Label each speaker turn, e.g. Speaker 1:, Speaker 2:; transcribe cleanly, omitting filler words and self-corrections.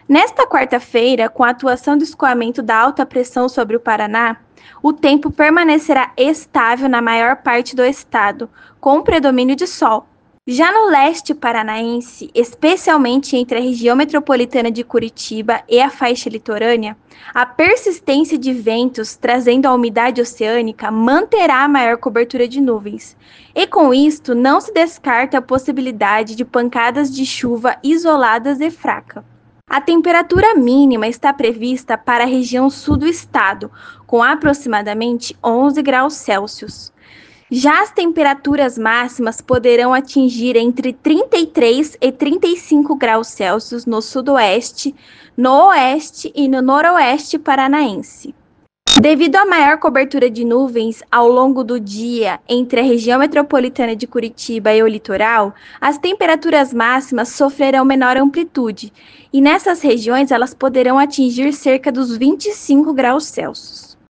Speaker 1: Nesta quarta-feira, com a atuação do escoamento da alta pressão sobre o Paraná, o tempo permanecerá estável na maior parte do estado, com predomínio de sol. Já no leste paranaense, especialmente entre a região metropolitana de Curitiba e a faixa litorânea, a persistência de ventos trazendo a umidade oceânica manterá a maior cobertura de nuvens. E com isto, não se descarta a possibilidade de pancadas de chuva isoladas e fraca. A temperatura mínima está prevista para a região sul do estado, com aproximadamente 11 graus Celsius. Já as temperaturas máximas poderão atingir entre 33 e 35 graus Celsius no sudoeste, no oeste e no noroeste paranaense. Devido à maior cobertura de nuvens ao longo do dia entre a região metropolitana de Curitiba e o litoral, as temperaturas máximas sofrerão menor amplitude, e nessas regiões elas poderão atingir cerca dos 25 graus Celsius.